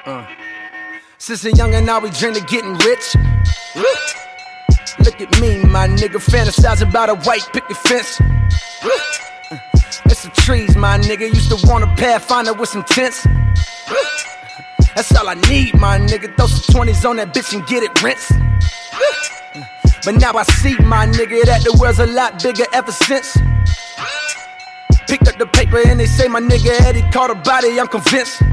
Since a youngin', now we dream of getting rich. Look at me, my nigga, fantasizing about a white picket fence. It's the trees, my nigga, used to want a Pathfinder with some tents. That's all I need, my nigga, throw some 20s on that bitch and get it rinsed. But now I see, my nigga, that the world's a lot bigger ever since. Picked up the paper and they say my nigga Eddie caught a body, I'm convinced.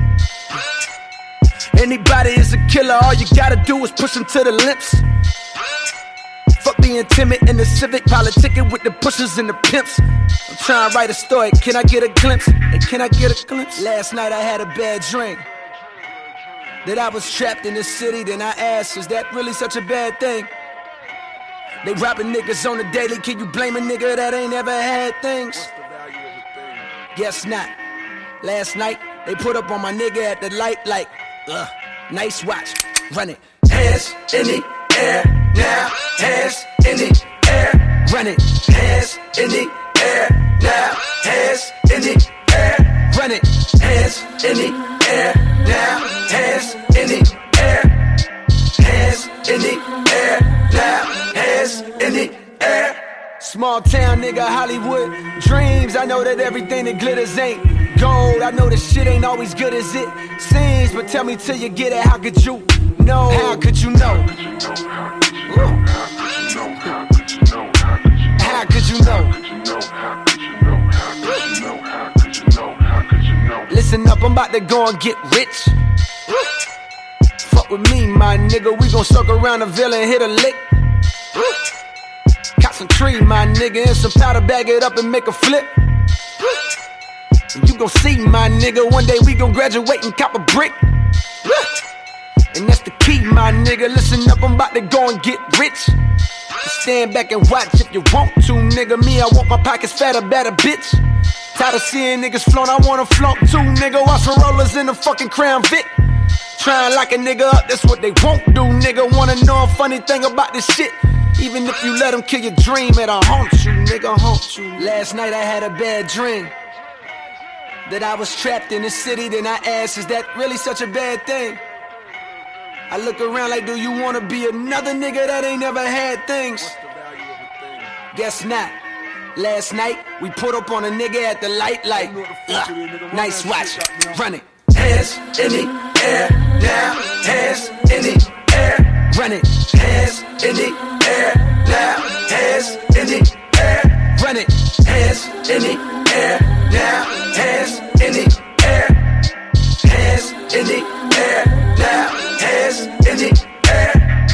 Anybody is a killer, all you gotta do is push him to the lips. Fuck being timid in the civic, politicking with the pushers and the pimps. I'm trying to write a story, can I get a glimpse? Hey, can I get a glimpse? Last night I had a bad dream that I was trapped in the city, then I asked, is that really such a bad thing? They robbing niggas on the daily, can you blame a nigga that ain't ever had things? What's the value of a thing? Guess not. Last night, they put up on my nigga at the light like, nice watch, run it. Hands in the air, now, hands in the air, run it. Hands in the air, now, hands in the air, run it. Hands in the air, now, hands in the air, hands in the air, now, hands in the air. Small town nigga, Hollywood dreams. I know that everything that glitters ain't gold. I know this shit ain't always good as it seems, but tell me till you get it, how could you know? How could you know? How could you know? Listen up, I'm about to go and get rich. Fuck with me, my nigga, we gon' circle around the villa and hit a lick. Caught some tree, my nigga, and some powder, bag it up and make a flip. You gon' see, my nigga, one day we gon' graduate and cop a brick. And that's the key, my nigga, listen up, I'm about to go and get rich. Stand back and watch if you want to, nigga. Me, I want my pockets fatter, better, bitch. Tired of seeing niggas flaunt, I wanna flaunt too, nigga. Watch for rollers in the fucking Crown Vic. Tryin' lock a nigga up, that's what they won't do, nigga. Wanna know a funny thing about this shit? Even if you let them kill your dream, it'll haunt you, nigga, haunt you. Last night I had a bad dream that I was trapped in the city, then I asked, is that really such a bad thing? I look around like, do you wanna be another nigga that ain't never had things? What's the value of a thing? Guess not. Last night, we put up on a nigga at the light like, nice watch, run it. Hands in the air, now, hands in the air, run it. Hands in the air, now, hands in the air, run it. Hands in the air, now, hands in the air, hands in the air, now, hands in the air.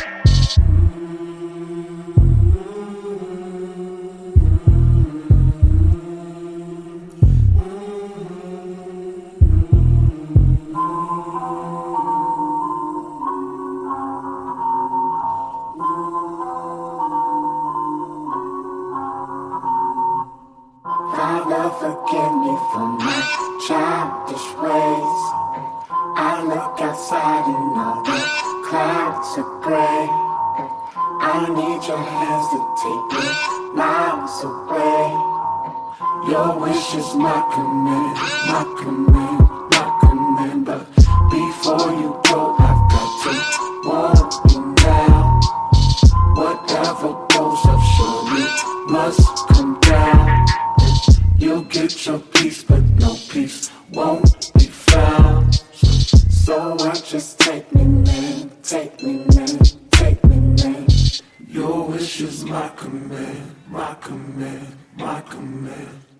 Father, forgive me for my childish ways. I look outside and all the clouds are gray. I need your hands to take me miles away. Your wish is my command, my command, my command. But before you go, I've got to warn you now. Whatever goes up surely must come down. You'll get your peace, but no peace won't be found. So I just take me, man, take me, man, take me, man. Your wish is my command, my command, my command.